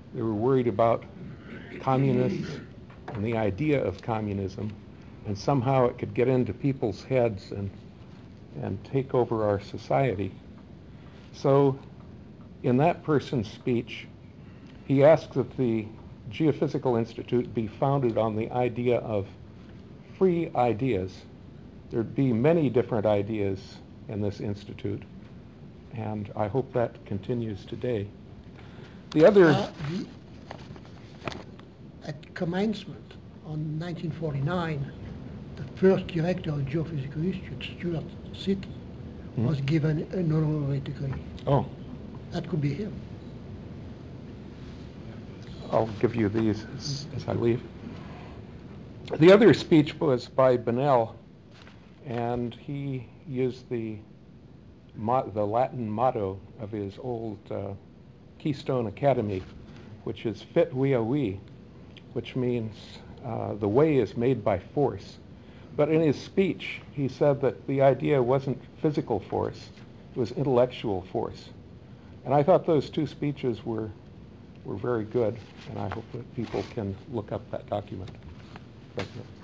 They were worried about communists and the idea of communism, and somehow it could get into people's heads and take over our society. So in that person's speech, he asked that the Geophysical Institute be founded on the idea of free ideas. There'd be many different ideas in this institute, and I hope that continues today. The other... At commencement on 1949, the first director of Geophysical Institute, Stuart Sittler, was given an honorary degree. Oh. That could be him. I'll give you these as I leave. The other speech was by Bonnell, and he used the Latin motto of his old Keystone Academy, which is fit via vi, which means the way is made by force. But in his speech, he said that the idea wasn't physical force, it was intellectual force. And I thought those two speeches were very good, and I hope that people can look up that document. Thank you.